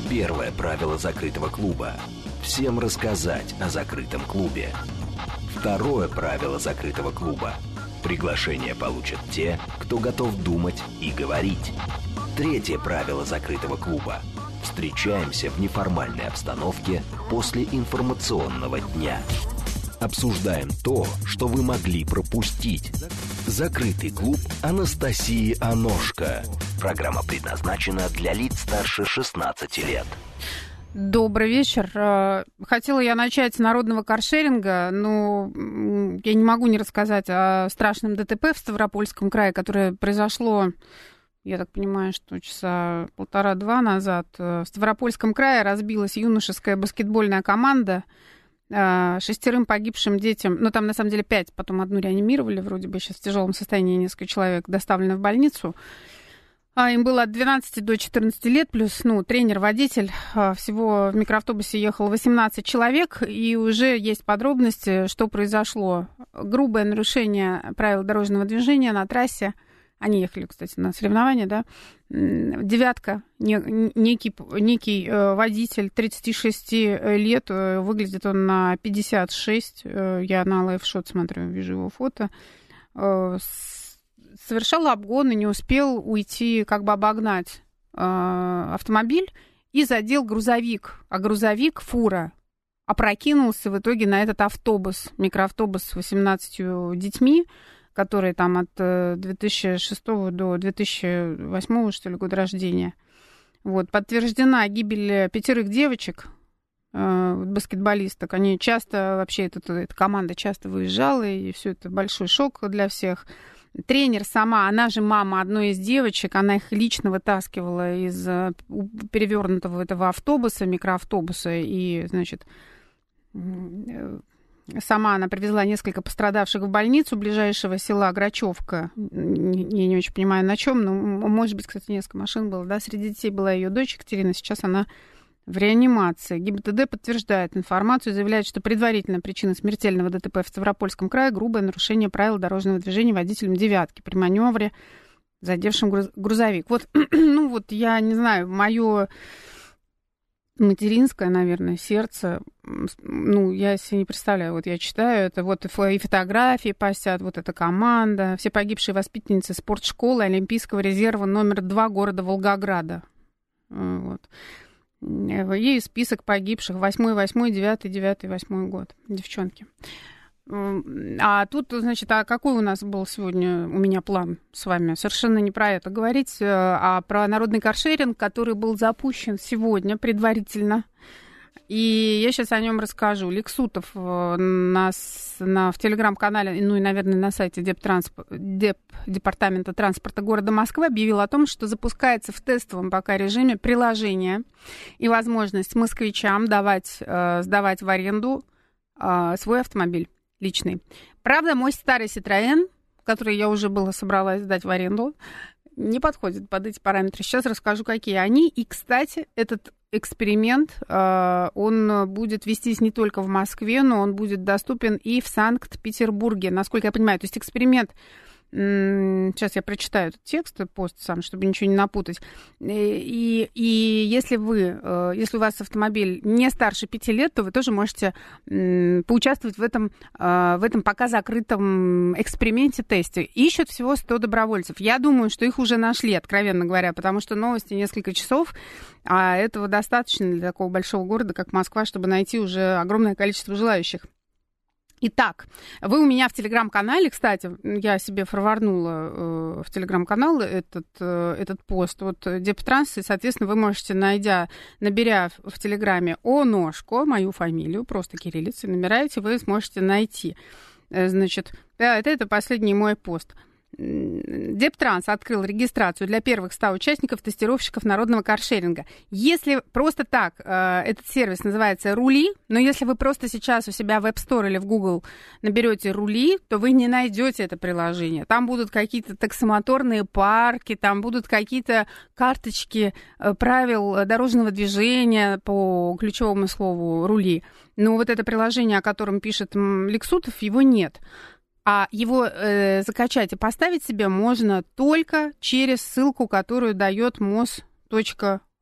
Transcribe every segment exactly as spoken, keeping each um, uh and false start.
Первое правило закрытого клуба – всем рассказать о закрытом клубе. Второе правило закрытого клуба – приглашение получат те, кто готов думать и говорить. Третье правило закрытого клуба – встречаемся в неформальной обстановке после информационного дня. Обсуждаем то, что вы могли пропустить. Закрытый клуб Анастасии Аношко. Программа предназначена для лиц старше шестнадцати лет. Добрый вечер. Хотела я начать с народного каршеринга, но я не могу не рассказать о страшном ДТП в Ставропольском крае, которое произошло, я так понимаю, что часа полтора-два назад. В Ставропольском крае разбилась юношеская баскетбольная команда. Шестерым погибшим детям, ну там на самом деле пять, потом одну реанимировали, вроде бы сейчас в тяжелом состоянии несколько человек доставлены в больницу. Им было от двенадцати до четырнадцати лет, плюс, ну, тренер-водитель. Всего в микроавтобусе ехало восемнадцать человек, и уже есть подробности, что произошло. Грубое нарушение правил дорожного движения на трассе. Они ехали, кстати, на соревнования, да. Девятка, некий, некий водитель, тридцати шести лет, выглядит он на пятьдесят шесть, я на лайфшот смотрю, вижу его фото, совершал обгон и не успел уйти, как бы обогнать автомобиль и задел грузовик, а грузовик, фура, опрокинулся в итоге на этот автобус, микроавтобус с восемнадцатью детьми, которые там от две тысячи шестого до две тысячи восьмого, что ли, года рождения. Вот, подтверждена гибель пятерых девочек, э, баскетболисток. Они часто, вообще, эта, эта команда часто выезжала, и все это большой шок для всех. Тренер сама, она же мама одной из девочек, она их лично вытаскивала из перевернутого этого автобуса, микроавтобуса, и, значит... Сама она привезла несколько пострадавших в больницу ближайшего села Грачевка. Я не очень понимаю, на чем, но, может быть, кстати, несколько машин было. Да? Среди детей была ее дочь Екатерина, сейчас она в реанимации. ГИБДД подтверждает информацию, заявляет, что предварительная причина смертельного ДТП в Ставропольском крае – грубое нарушение правил дорожного движения водителем «девятки» при маневре, задевшим грузовик. Вот, ну вот, я не знаю, мое... материнское, наверное, сердце, ну, я себе не представляю, вот я читаю, это вот и фотографии постят, вот эта команда, все погибшие воспитанницы спортшколы Олимпийского резерва номер два города Волгограда. Вот. И список погибших, восьмой, восьмой, девятый, девятый, восьмой год, девчонки. А тут, значит, а какой у нас был сегодня у меня план с вами? Совершенно не про это говорить, а про народный каршеринг, который был запущен сегодня предварительно. И я сейчас о нем расскажу. Лексутов нас на, в телеграм-канале, ну и, наверное, на сайте Дептранспорт, Деп, Департамента транспорта города Москвы объявил о том, что запускается в тестовом пока режиме приложение и возможность москвичам давать, сдавать в аренду свой автомобиль личный. Правда, мой старый Citroёn, который я уже была собралась сдать в аренду, не подходит под эти параметры. Сейчас расскажу, какие они. И, кстати, этот эксперимент, он будет вестись не только в Москве, но он будет доступен и в Санкт-Петербурге, насколько я понимаю. То есть эксперимент... Сейчас я прочитаю этот текст, пост сам, чтобы ничего не напутать. И, и если вы, если у вас автомобиль не старше пяти лет, то вы тоже можете поучаствовать в этом, в этом пока закрытом эксперименте, тесте. Ищут всего сто добровольцев. Я думаю, что их уже нашли, откровенно говоря, потому что новости несколько часов, а этого достаточно для такого большого города, как Москва, чтобы найти уже огромное количество желающих. Итак, вы у меня в телеграм-канале, кстати, я себе форварднула э, в телеграм-канал этот, э, этот пост от Дептранс, и, соответственно, вы можете, найдя, наберя в телеграме Оношко, мою фамилию, просто кириллицей, набираете, вы сможете найти. Э, значит, да, это, это последний мой пост. Дептранс открыл регистрацию для первых ста участников тестировщиков народного каршеринга. Если просто так, э, этот сервис называется «Рули», но если вы просто сейчас у себя в App Store или в Google наберете «Рули», то вы не найдете это приложение. Там будут какие-то таксомоторные парки, там будут какие-то карточки э, правил дорожного движения по ключевому слову «Рули». Но вот это приложение, о котором пишет Лексутов, его нет. А его э, закачать и поставить себе можно только через ссылку, которую дает мос точка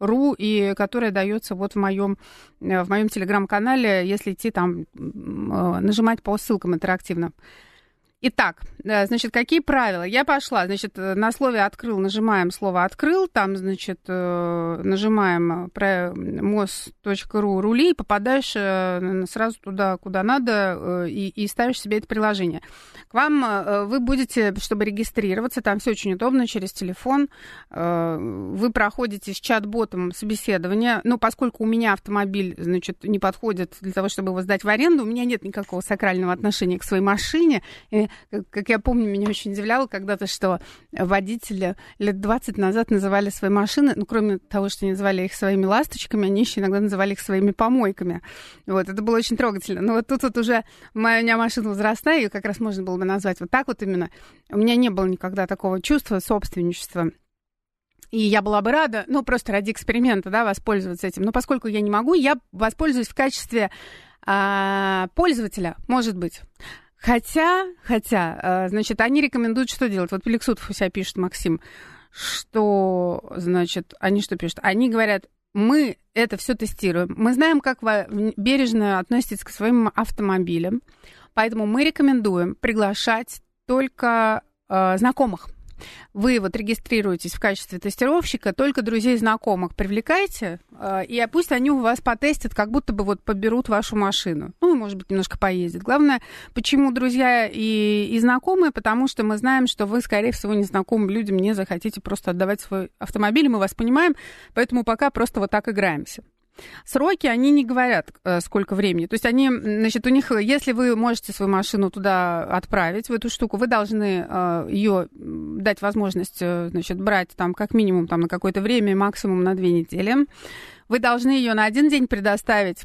ру, и которая дается вот в моем, в моем телеграм-канале, если идти там, нажимать по ссылкам интерактивно. Итак, значит, какие правила? Я пошла, значит, на слове «открыл» нажимаем слово «открыл», там, значит, нажимаем мос точка ру рули, и попадаешь сразу туда, куда надо, и, и ставишь себе это приложение. К вам вы будете, чтобы регистрироваться, там все очень удобно, через телефон, вы проходите с чат-ботом собеседование, ну, поскольку у меня автомобиль, значит, не подходит для того, чтобы его сдать в аренду, у меня нет никакого сакрального отношения к своей машине. Как я помню, меня очень удивляло когда-то, что водители лет двадцать назад называли свои машины, ну, кроме того, что они называли их своими ласточками, они еще иногда называли их своими помойками. Вот, это было очень трогательно. Но вот тут вот уже моя, у меня машина возрастная, ее как раз можно было бы назвать вот так вот именно. У меня не было никогда такого чувства собственничества. И я была бы рада, ну, просто ради эксперимента, да, воспользоваться этим. Но поскольку я не могу, я воспользуюсь в качестве а, пользователя, может быть. Хотя, хотя, значит, они рекомендуют, что делать. Вот Плексутов у себя пишет, Максим, что, значит, они что пишут? Они говорят, мы это все тестируем. Мы знаем, как вы бережно относитесь к своим автомобилям, поэтому мы рекомендуем приглашать только э, знакомых. Вы вот регистрируетесь в качестве тестировщика, только друзей, знакомых привлекайте, э, и пусть они у вас потестят, как будто бы вот поберут вашу машину. Ну, может быть, немножко поездят. Главное, почему друзья и, и знакомые? Потому что мы знаем, что вы, скорее всего, незнакомым людям не захотите просто отдавать свой автомобиль, и мы вас понимаем, поэтому пока просто вот так играемся. Сроки, они не говорят, сколько времени. То есть они, значит, у них, если вы можете свою машину туда отправить, в эту штуку, вы должны ее дать возможность, значит, брать там как минимум там, на какое-то время, максимум на две недели. Вы должны ее на один день предоставить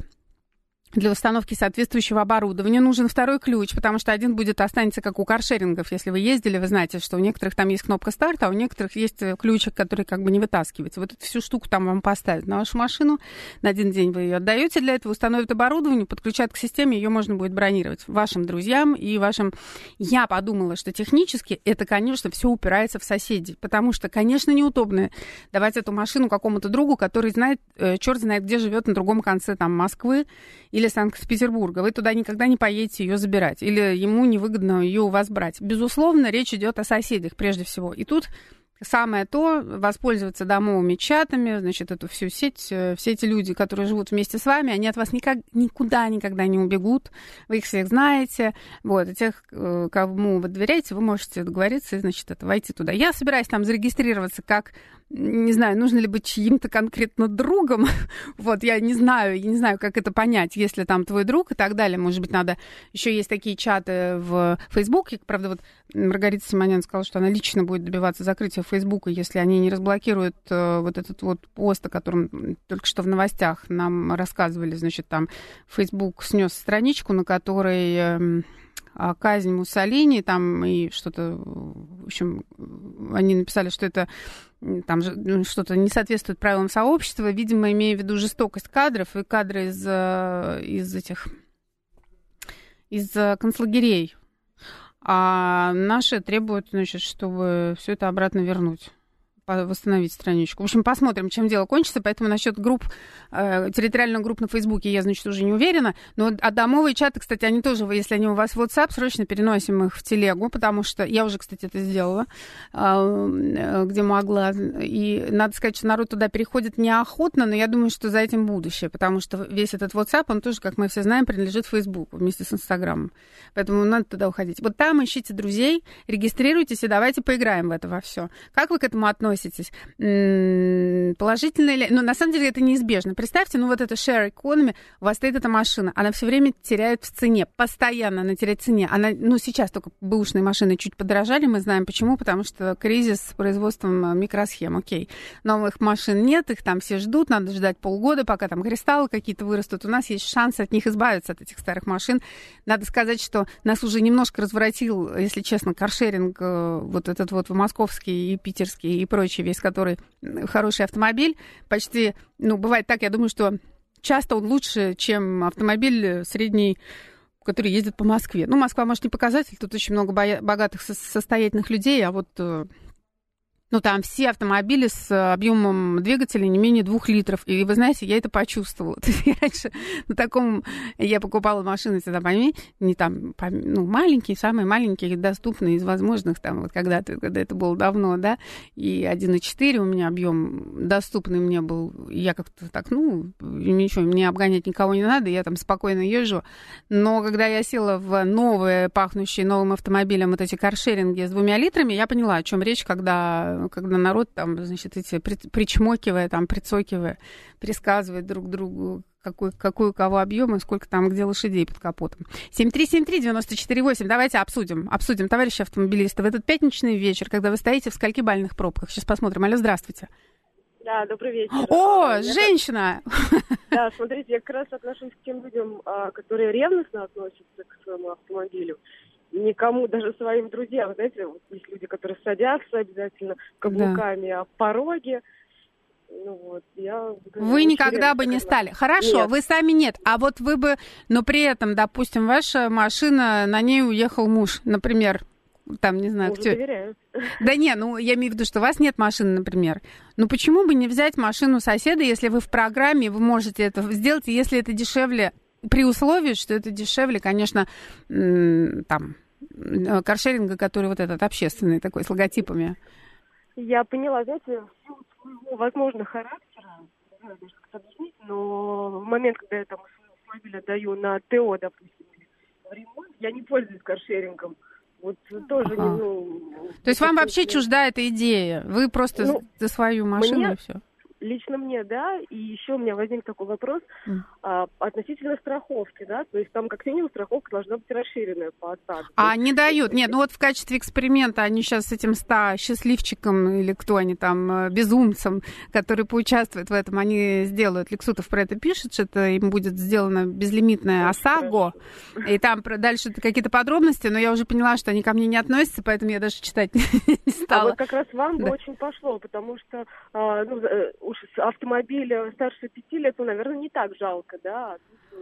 для установки соответствующего оборудования. Нужен второй ключ, потому что один будет останется как у каршерингов. Если вы ездили, вы знаете, что у некоторых там есть кнопка старта, а у некоторых есть ключик, который как бы не вытаскивается. Вот эту всю штуку там вам поставят на вашу машину. На один день вы ее отдаете, для этого установят оборудование, подключат к системе, ее можно будет бронировать вашим друзьям и вашим... Я подумала, что технически это, конечно, все упирается в соседей, потому что, конечно, неудобно давать эту машину какому-то другу, который знает, черт знает, где живет на другом конце там Москвы или Санкт-Петербурга. Вы туда никогда не поедете ее забирать. Или ему невыгодно ее у вас брать. Безусловно, речь идет о соседях прежде всего. И тут самое то, воспользоваться домовыми чатами, значит, эту всю сеть, все эти люди, которые живут вместе с вами, они от вас никак, никуда никогда не убегут, вы их всех знаете, вот, и тех, кому вы доверяете, вы можете договориться и, значит, это, войти туда. Я собираюсь там зарегистрироваться как, не знаю, нужно ли быть чьим-то конкретно другом, вот, я не знаю, я не знаю, как это понять, если там твой друг и так далее, может быть, надо, еще есть такие чаты в Фейсбуке, правда, вот Маргарита Симонян сказала, что она лично будет добиваться закрытия Фейсбука, если они не разблокируют э, вот этот вот пост, о котором только что в новостях нам рассказывали, значит, там Фейсбук снес страничку, на которой э, казнь Муссолини, там и что-то, в общем, они написали, что это там что-то не соответствует правилам сообщества, видимо, имея в виду жестокость кадров и кадры из, из этих, из концлагерей. А наши требуют, значит, чтобы все это обратно вернуть, восстановить страничку. В общем, посмотрим, чем дело кончится. Поэтому насчет групп, э, территориальных групп на Фейсбуке я, значит, уже не уверена. Но а домовые чаты, кстати, они тоже, если они у вас в WhatsApp, срочно переносим их в телегу, потому что я уже, кстати, это сделала, э, где могла. И надо сказать, что народ туда переходит неохотно, но я думаю, что за этим будущее, потому что весь этот WhatsApp, он тоже, как мы все знаем, принадлежит Фейсбуку вместе с Инстаграмом. Поэтому надо туда уходить. Вот там ищите друзей, регистрируйтесь и давайте поиграем в это во все. Как вы к этому относитесь? Положительно или... Ну, на самом деле, это неизбежно. Представьте, ну, вот это share economy, у вас стоит эта машина, она все время теряет в цене, постоянно она теряет в цене. Она, ну, сейчас только бэушные машины чуть подорожали, мы знаем почему, потому что кризис с производством микросхем, окей. Новых машин нет, их там все ждут, надо ждать полгода, пока там кристаллы какие-то вырастут. У нас есть шанс от них избавиться, от этих старых машин. Надо сказать, что нас уже немножко разворотил, если честно, каршеринг, вот этот вот московский и питерский и прочий, весь который хороший автомобиль. Почти, ну, бывает так, я думаю, что часто он лучше, чем автомобиль средний, который ездит по Москве. Ну, Москва, может, не показатель, тут очень много богатых, состоятельных людей, а вот Ну, там все автомобили с объемом двигателя не менее двух литров. И вы знаете, я это почувствовала. Я раньше на таком... Я покупала машины всегда, не там, ну, маленькие, самые маленькие, доступные из возможных, там, вот когда-то, когда это было давно, да, и один и четыре у меня объем доступный мне был. Я как-то так, ну, ничего, мне обгонять никого не надо, я там спокойно езжу. Но когда я села в новые, пахнущие новым автомобилем вот эти каршеринги с двумя литрами, я поняла, о чем речь, когда... когда народ там, значит, эти причмокивая, там, прицокивая, пересказывает друг другу, какой, какой у кого объем и сколько там где лошадей под капотом. семь три семь три девять четыре восемь. Давайте обсудим. Обсудим, товарищи автомобилисты. В этот пятничный вечер, когда вы стоите в скольки бальных пробках. Сейчас посмотрим. Алло, здравствуйте. Да, добрый вечер. О, я женщина! Да, смотрите, я как раз отношусь к тем людям, которые ревностно относятся к своему автомобилю. Никому, даже своим друзьям, знаете, вот есть люди, которые садятся обязательно каблуками да. о пороге. Ну, вот, я, вы никогда бы не стали. Хорошо, нет. Вы сами нет. А вот вы бы, но при этом, допустим, ваша машина, на ней уехал муж, например, там, не знаю, Мужу кто... доверяю. Да не, ну, я имею в виду, что у вас нет машины, например. Ну, почему бы не взять машину соседа, если вы в программе, вы можете это сделать, если это дешевле... При условии, что это дешевле, конечно, там, каршеринга, который вот этот общественный, такой, с логотипами. Я поняла, знаете, в силу своего, возможно, характера, не знаю даже как объяснить, но в момент, когда я там автомобиль отдаю на ТО, допустим, в ремонт, я не пользуюсь каршерингом. Вот тоже ага. не, ну... То есть вам вообще чужда эта идея? Вы просто ну, за свою машину мне... и все? Лично мне, да, и еще у меня возник такой вопрос mm. а, относительно страховки, да, то есть там как минимум страховка должна быть расширенная по остатку. А не дают, нет, ну вот в качестве эксперимента они сейчас с этим ста счастливчиком, или кто они там, безумцем, который поучаствует в этом, они сделают, Лексутов про это пишет, что это им будет сделано безлимитное ОСАГО, и там дальше какие-то подробности, но я уже поняла, что они ко мне не относятся, поэтому я даже читать не стала. А вот как раз вам бы очень пошло, потому что, а, ну, уж автомобиля старше пяти лет, ну, наверное, не так жалко, да?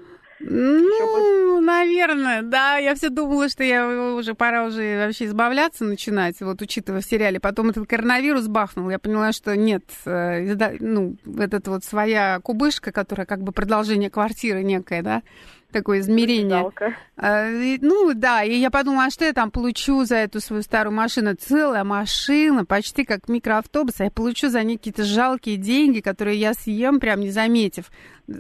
Ну, наверное, да. Я все думала, что я уже пора уже вообще избавляться начинать, вот учитывая в сериале. Потом этот коронавирус бахнул, я поняла, что нет, ну, этот вот своя кубышка, которая как бы продолжение квартиры некое, да, такое измерение. Жалко. А, и, ну, да, и я подумала, а что я там получу за эту свою старую машину? Целая машина, почти как микроавтобус, а я получу за ней какие-то жалкие деньги, которые я съем, прям не заметив.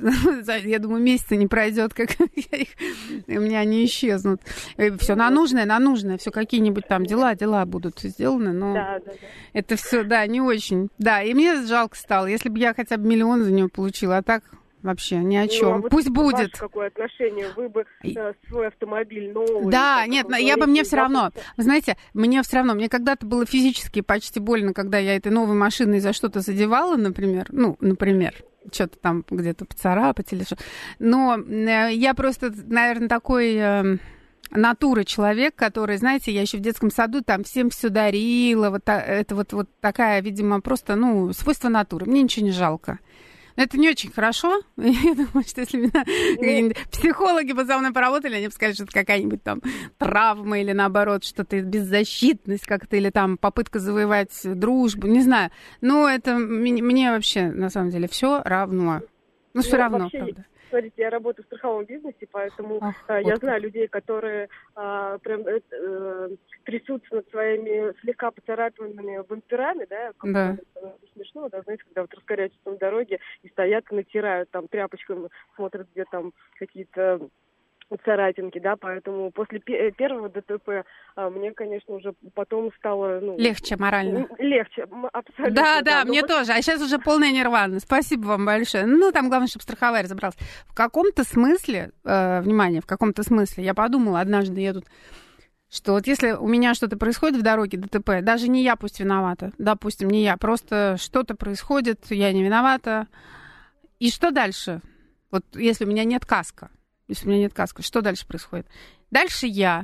Я думаю, месяца не пройдет, как я их, у меня они исчезнут. Все на нужное, на нужное, все какие-нибудь там дела, дела будут сделаны, но да, да, да. это все, да, не очень. Да, и мне жалко стало, если бы я хотя бы миллион за него получила, а так... Вообще ни о чем. Ну, а вот пусть будет. Ваше какое отношение? Вы бы э, свой автомобиль новый... Да, нет, я бы мне все равно... Вы знаете, мне все равно... Мне когда-то было физически почти больно, когда я этой новой машиной за что-то задевала, например. Ну, например, что-то там где-то поцарапать или что. Но э, я просто, наверное, такой... Э, натура человек, который, знаете, я еще в детском саду там всем все дарила. Вот это вот, вот такая, видимо, просто, ну, свойство натуры. Мне ничего не жалко. Это не очень хорошо. Я думаю, что если меня ну, психологи бы за мной поработали, они бы сказали, что это какая-нибудь там травма или наоборот, что-то беззащитность как-то, или там попытка завоевать дружбу, не знаю. Но это мне, мне вообще, на самом деле, все равно. Ну, все ну, равно, вообще, правда. Смотрите, я работаю в страховом бизнесе, поэтому Ах, а, я вот знаю людей, которые а, прям э, трясутся над своими слегка поцарапанными бамперами, да, как да. это смешно, да, знаете, когда вот раскорячиваются на дороге и стоят и натирают там тряпочками, смотрят, где там какие-то царапинки, да, поэтому после п- первого ДТП а, мне, конечно, уже потом стало... Ну, легче морально. Легче, абсолютно. Да, да, да мне вот... тоже. А сейчас уже полная нирвана. Спасибо вам большое. Ну, там главное, чтобы страховая разобралась. В каком-то смысле, э, внимание, в каком-то смысле, я подумала однажды, я тут, что вот если у меня что-то происходит в дороге, ДТП, даже не я пусть виновата, допустим, не я, просто что-то происходит, я не виновата. И что дальше? Вот если у меня нет каска, Если у меня нет каски, что дальше происходит? Дальше я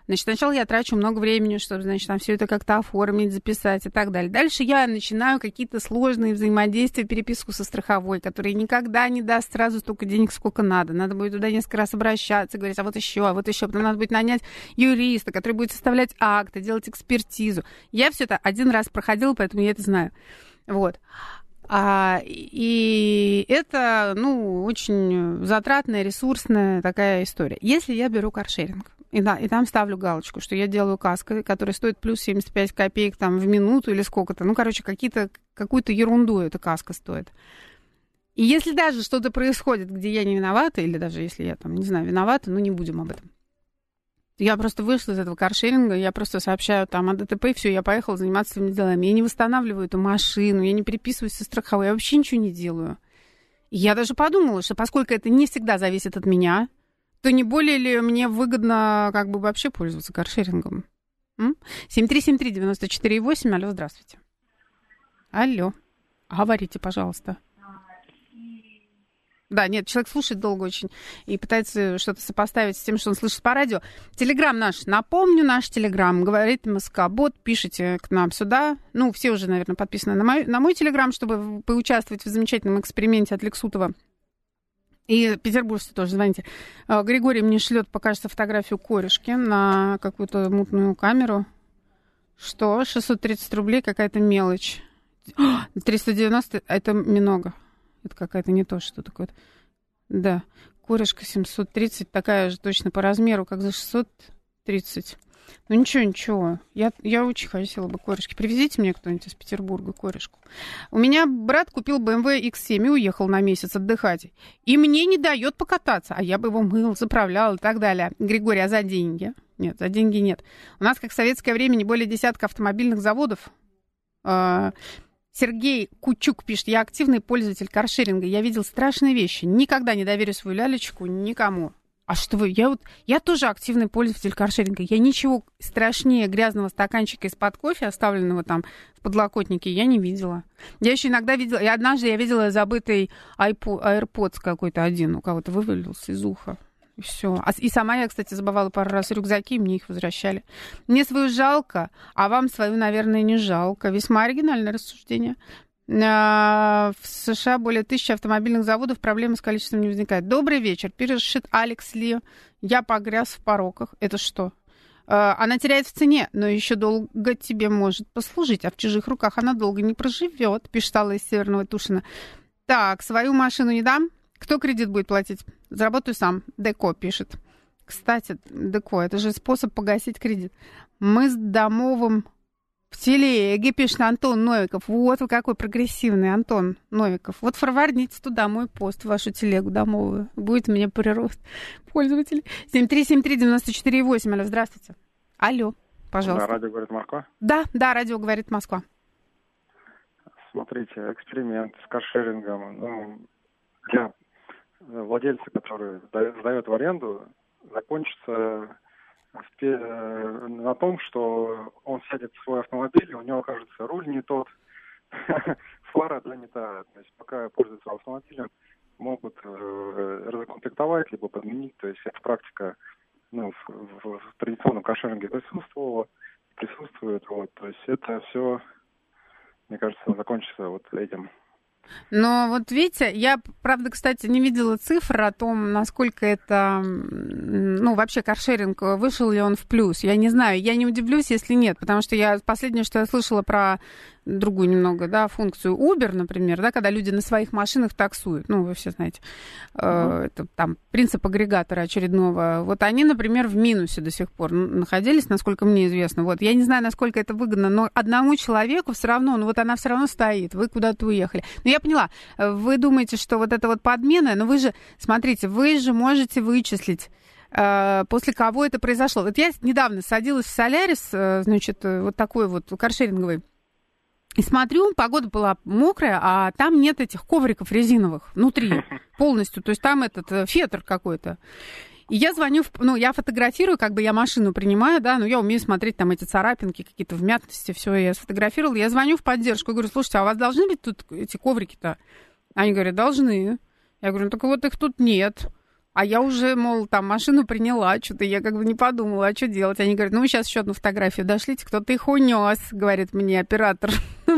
Значит, сначала я трачу много времени, чтобы, значит, там все это как-то оформить, записать и так далее. Дальше я начинаю какие-то сложные взаимодействия, переписку со страховой, которая никогда не даст сразу столько денег, сколько надо. Надо будет туда несколько раз обращаться, говорить, а вот еще, а вот еще. Потом надо будет нанять юриста, который будет составлять акты, делать экспертизу. Я все это один раз проходила, поэтому я это знаю. Вот. А, и это, ну, очень затратная, ресурсная такая история. Если я беру каршеринг, и, да, и там ставлю галочку, что я делаю каско, которая стоит плюс семьдесят пять копеек там, в минуту или сколько-то, ну, короче, какие-то, какую-то ерунду эта каска стоит. И если даже что-то происходит, где я не виновата, или даже если я там, не знаю, виновата, ну, не будем об этом. Я просто вышла из этого каршеринга, я просто сообщаю там о ДТП, и все, я поехала заниматься своими делами. Я не восстанавливаю эту машину, я не переписываюсь со страховой, я вообще ничего не делаю. И я даже подумала, что поскольку это не всегда зависит от меня, то не более ли мне выгодно как бы вообще пользоваться каршерингом? семь три семь три девять четыре восемь, алло, здравствуйте. Алло, говорите, пожалуйста. Да, нет, человек слушает долго очень и пытается что-то сопоставить с тем, что он слышит по радио. Телеграм наш, напомню, наш телеграм, говорит МСК-бот, пишите к нам сюда. Ну, все уже, наверное, подписаны на мой, на мой телеграм, чтобы поучаствовать в замечательном эксперименте от Лексутова. И петербуржцы тоже звоните. Григорий мне шлет, покажется, фотографию корешки на какую-то мутную камеру. Что? шестьсот тридцать рублей, какая-то мелочь. триста девяносто, это много. Это какая-то не то, что такое. Да, корешка семьсот тридцать, такая же точно по размеру, как за шестьсот тридцать. Ну ничего, ничего. Я, я очень хотела бы корешки. Привезите мне кто-нибудь из Петербурга корешку. У меня брат купил бэ эм вэ икс семь и уехал на месяц отдыхать. И мне не дает покататься. А я бы его мыл, заправлял и так далее. Григорий, а за деньги? Нет, за деньги нет. У нас, как в советское время, не более десятка автомобильных заводов. Сергей Кучук пишет, я активный пользователь каршеринга, я видел страшные вещи, никогда не доверю свою лялечку никому. А что вы, я вот, я тоже активный пользователь каршеринга, я ничего страшнее грязного стаканчика из-под кофе, оставленного там в подлокотнике, я не видела. Я еще иногда видела, и однажды я видела забытый AirPods какой-то один, у кого-то вывалился из уха. И все. И сама я, кстати, забывала пару раз рюкзаки, мне их возвращали. Мне свою жалко, а вам свою, наверное, не жалко. Весьма оригинальное рассуждение. В США более тысячи автомобильных заводов, проблемы с количеством не возникает. Добрый вечер, пишет Алекс Ли. Я погряз в пороках. Это что? Она теряет в цене, но еще долго тебе может послужить, а в чужих руках она долго не проживет, пишет Алла из Северного Тушина. Так, свою машину не дам. Кто кредит будет платить? Заработаю сам. Деко пишет. Кстати, Деко, это же способ погасить кредит. Мы с Домовым в телеге, пишет Антон Новиков. Вот вы какой прогрессивный, Антон Новиков. Вот форвардните туда мой пост, вашу телегу домовую. Будет у меня прирост пользователей. семь три семь три девять четыре восемь. Алло, здравствуйте. Алло, пожалуйста. Да, радио говорит Москва. Да, да, радио говорит Москва. Смотрите, эксперимент с каршерингом. Ну, для владельца, который сдает в аренду, закончится на том, что он сядет в свой автомобиль, и у него, кажется, руль не тот, фара да, не та. То есть пока пользуются автомобилем, могут разукомплектовать, либо подменить. То есть эта практика ну, в, в, в традиционном каршеринге присутствовала, присутствует. Вот. То есть это все, мне кажется, закончится вот этим. Но вот видите, я, правда, кстати, не видела цифр о том, насколько это, ну, вообще каршеринг, вышел ли он в плюс. Я не знаю, я не удивлюсь, если нет, потому что я последнее, что я слышала про другую немного, да, функцию Uber, например, да, когда люди на своих машинах таксуют, ну, вы все знаете, mm-hmm. э, это там принцип агрегатора очередного. Вот они, например, в минусе до сих пор находились, насколько мне известно. Вот, я не знаю, насколько это выгодно, но одному человеку все равно, ну, вот она все равно стоит, вы куда-то уехали. Но я поняла, вы думаете, что вот это вот подмена, но вы же, смотрите, вы же можете вычислить, э, после кого это произошло. Вот я недавно садилась в Солярис, э, значит, вот такой вот каршеринговый, и смотрю, погода была мокрая, а там нет этих ковриков резиновых внутри полностью. То есть там этот фетр какой-то. И я звоню, в, ну, я фотографирую, как бы я машину принимаю, да, но я умею смотреть там эти царапинки, какие-то вмятности, все, я сфотографировала. Я звоню в поддержку и говорю, слушайте, а у вас должны быть тут эти коврики-то? Они говорят, должны. Я говорю, ну, только вот их тут нет. А я уже, мол, там машину приняла, что-то я как бы не подумала, а что делать? Они говорят, ну, вы сейчас еще одну фотографию дошлите, кто-то их унес, говорит мне оператор.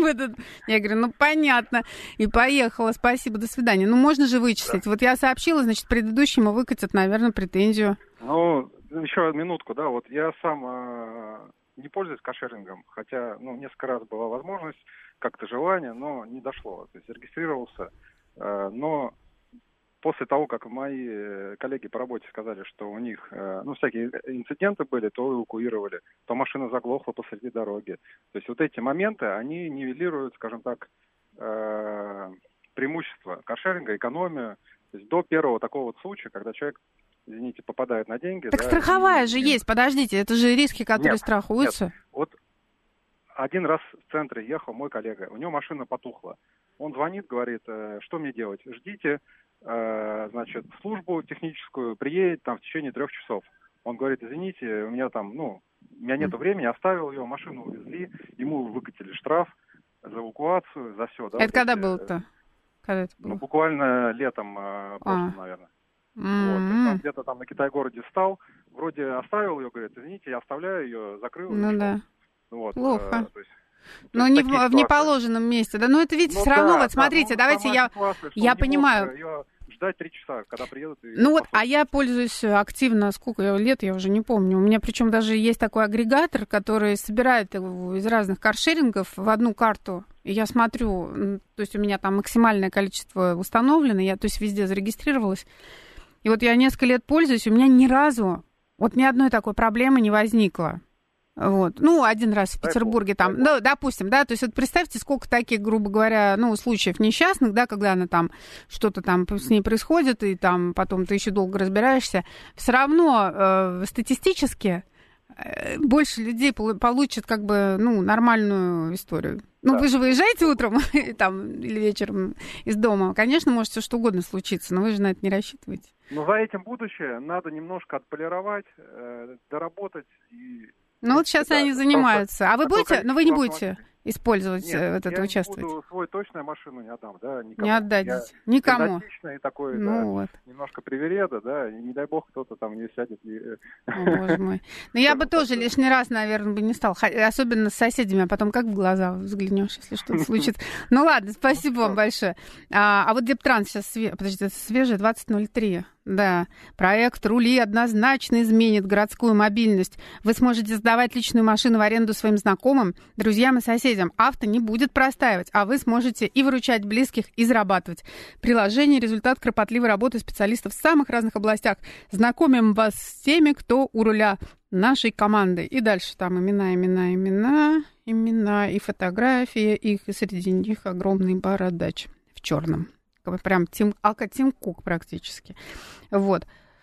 Я говорю, ну, понятно. И поехала, спасибо, до свидания. Ну, можно же вычислить. Вот я сообщила, значит, предыдущему выкатят, наверное, претензию. Ну, еще минутку, да, вот я сам э, не пользуюсь каршерингом, хотя, ну, несколько раз была возможность, как-то желание, но не дошло. То есть зарегистрировался, э, но после того, как мои коллеги по работе сказали, что у них, э, ну, всякие инциденты были, то эвакуировали, то машина заглохла посреди дороги. То есть вот эти моменты, они нивелируют, скажем так, э, преимущество каршеринга, экономию. То есть до первого такого вот случая, когда человек, извините, попадает на деньги. Так да, страховая и, же и... есть, подождите, это же риски, которые нет, страхуются. Нет. Вот один раз в центре ехал мой коллега, у него машина потухла. Он звонит, говорит, э, что мне делать? Ждите, э, значит, службу техническую, приедет там в течение трех часов. Он говорит, извините, у меня там, ну, у меня нету времени, оставил ее, машину увезли, ему выкатили штраф за эвакуацию, за все. Да, это вот когда эти, было-то? Когда это было? Ну, буквально летом э, прошлым, а. наверное. Mm-hmm. Вот, он где-то там на Китай-городе стал, вроде оставил ее, говорит, извините, я оставляю ее, закрыл. Ну ушел. да. Вот, плохо. Э, то есть, но не в, в неположенном месте, да, но это видите, ну, все да, равно, вот смотрите, да, давайте я, ситуация, я понимаю. Ее ждать три часа, когда приедут. И ну вот, а я пользуюсь активно, сколько лет, я уже не помню, у меня причем даже есть такой агрегатор, который собирает из разных каршерингов в одну карту, и я смотрю, то есть у меня там максимальное количество установлено, я, то есть везде зарегистрировалась, и вот я несколько лет пользуюсь, у меня ни разу, вот ни одной такой проблемы не возникло. Вот. Ну, один раз в Петербурге там, ну, допустим, да, то есть вот представьте, сколько таких, грубо говоря, ну, случаев несчастных, да, когда она там, что-то там с ней происходит, и там потом ты еще долго разбираешься, все равно э, статистически э, больше людей получат как бы, ну, нормальную историю. Ну, да. Вы же выезжаете утром там, или вечером из дома, конечно, может все что угодно случиться, но вы же на это не рассчитываете. Но за этим будущее надо немножко отполировать, э, доработать и... Ну вот сейчас да, они занимаются. А вы будете, но вы не будете использовать Нет, вот это, я участвовать? Я не буду свою точную машину не отдам, да, никому. Не отдадите, я никому. И такой, ну, да, вот. немножко привереда, да, и не дай бог кто-то там не сядет. И... О, боже мой. Но я бы тоже лишний раз, наверное, бы не стал, особенно с соседями, а потом как в глаза взглянешь, если что-то случится. Ну ладно, спасибо вам большое. А вот Дептранс сейчас, подождите, это свежее, двадцать ноль три. Да, проект «Рули» однозначно изменит городскую мобильность. Вы сможете сдавать личную машину в аренду своим знакомым, друзьям и соседям. Авто не будет простаивать, а вы сможете и выручать близких, и зарабатывать. Приложение – результат кропотливой работы специалистов в самых разных областях. Знакомим вас с теми, кто у руля нашей команды. И дальше там имена, имена, имена, имена и фотографии их, и среди них огромный бородач в черном. Прям Тим, Алка Тим Кук практически. Вот.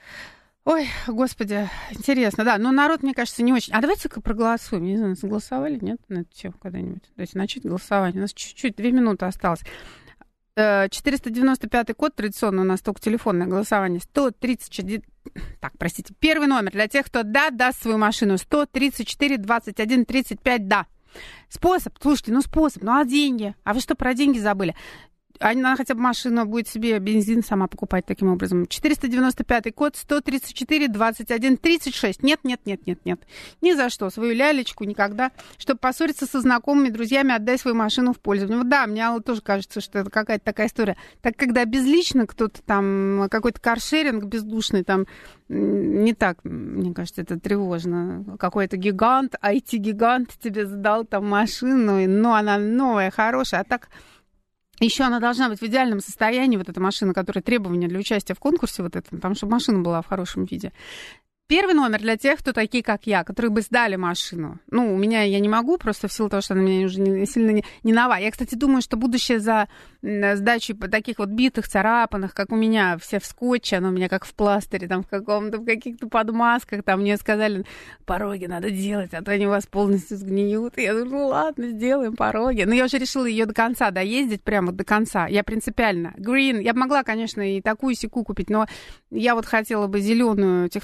Ой, господи, интересно, да. Но народ, мне кажется, не очень. А давайте-ка проголосуем. Не знаю, согласовали, нет, на эту тему когда-нибудь? Давайте начать голосование. У нас чуть-чуть, две минуты осталось. четыреста девяносто пятый код, традиционно у нас только телефонное голосование. сто тридцать четыре... Так, простите. Первый номер для тех, кто да, даст свою машину. сто тридцать четыре двадцать один тридцать пять, да. Способ, слушайте, ну способ, ну а деньги? А вы что, про деньги забыли? Она хотя бы машина будет себе бензин сама покупать таким образом. четыреста девяносто пятый код, сто тридцать четыре двадцать один тридцать шесть. Нет, нет, нет, нет, нет. Ни за что. Свою лялечку никогда. Чтобы поссориться со знакомыми, друзьями, отдай свою машину в пользование. Вот да, мне тоже кажется, что это какая-то такая история. Так когда безлично кто-то там, какой-то каршеринг бездушный там, не так, мне кажется, это тревожно. Какой-то гигант, ай ти-гигант тебе сдал там машину, но она новая, хорошая, а так... Еще она должна быть в идеальном состоянии, вот эта машина, которая требования для участия в конкурсе, вот это, там, чтобы машина была в хорошем виде. Первый номер для тех, кто такие, как я, которые бы сдали машину. Ну, у меня я не могу, просто в силу того, что она меня уже не, сильно не, не нова. Я, кстати, думаю, что будущее за сдачей таких вот битых, царапанных, как у меня, все в скотче, оно у меня как в пластыре, там, в каком-то, в каких-то подмазках, там мне сказали, пороги надо делать, а то они у вас полностью сгниют. И я думаю, ну ладно, сделаем пороги. Но я уже решила ее до конца доездить, прямо до конца. Я принципиально. Green, я бы могла, конечно, и такую секу купить, но я вот хотела бы зеленую технологию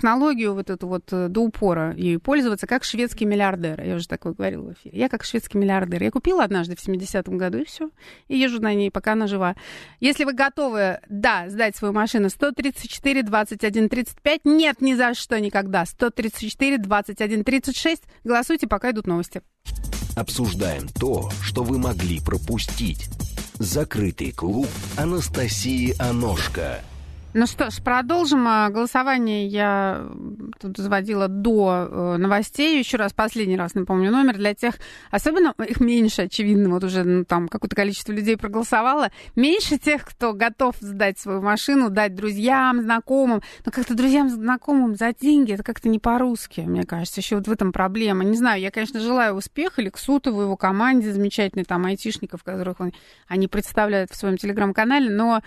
ее вот эту вот до упора и пользоваться как шведский миллиардер. Я уже такое говорила в эфире. Я как шведский миллиардер. Я купила однажды в семидесятом году, и все. И езжу на ней, пока она жива. Если вы готовы, да, сдать свою машину, сто тридцать четыре двадцать один тридцать пять. Нет, ни за что никогда. сто тридцать четыре двадцать один тридцать шесть. Голосуйте, пока идут новости. Обсуждаем то, что вы могли пропустить. Закрытый клуб Анастасии Аношко. Ну что ж, продолжим. Голосование я тут заводила до новостей. Еще раз, последний раз напомню номер для тех, особенно их меньше, очевидно, вот уже ну, там какое-то количество людей проголосовало. Меньше тех, кто готов сдать свою машину, дать друзьям, знакомым. Но как-то друзьям, знакомым за деньги, это как-то не по-русски, мне кажется. Еще вот в этом проблема. Не знаю, я, конечно, желаю успеха Лексутову, его команде замечательной, там, айтишников, которых он, они представляют в своем телеграм-канале, но